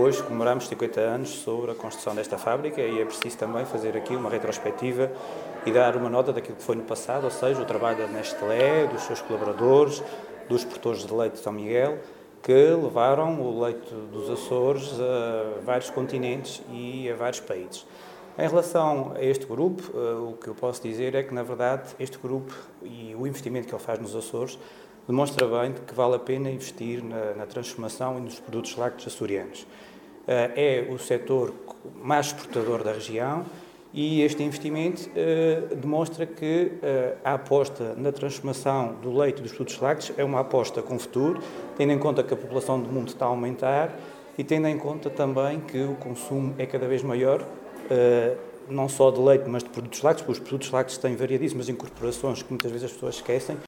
hoje comemoramos 50 anos sobre a construção desta fábrica e é preciso também fazer aqui uma retrospectiva e dar uma nota daquilo que foi no passado, ou seja, o trabalho da Nestlé, dos seus colaboradores, dos produtores de leite de São Miguel, que levaram o leite dos Açores a vários continentes e a vários países. Em relação a este grupo, o que eu posso dizer é que, na verdade, este grupo e o investimento que ele faz nos Açores demonstra bem que vale a pena investir na transformação e nos produtos lácteos açorianos. É o setor mais exportador da região e este investimento demonstra que a aposta na transformação do leite e dos produtos lácteos é uma aposta com futuro, tendo em conta que a população do mundo está a aumentar e tendo em conta também que o consumo é cada vez maior, não só de leite, mas de produtos lácteos, porque os produtos lácteos têm variadíssimas incorporações que muitas vezes as pessoas esquecem.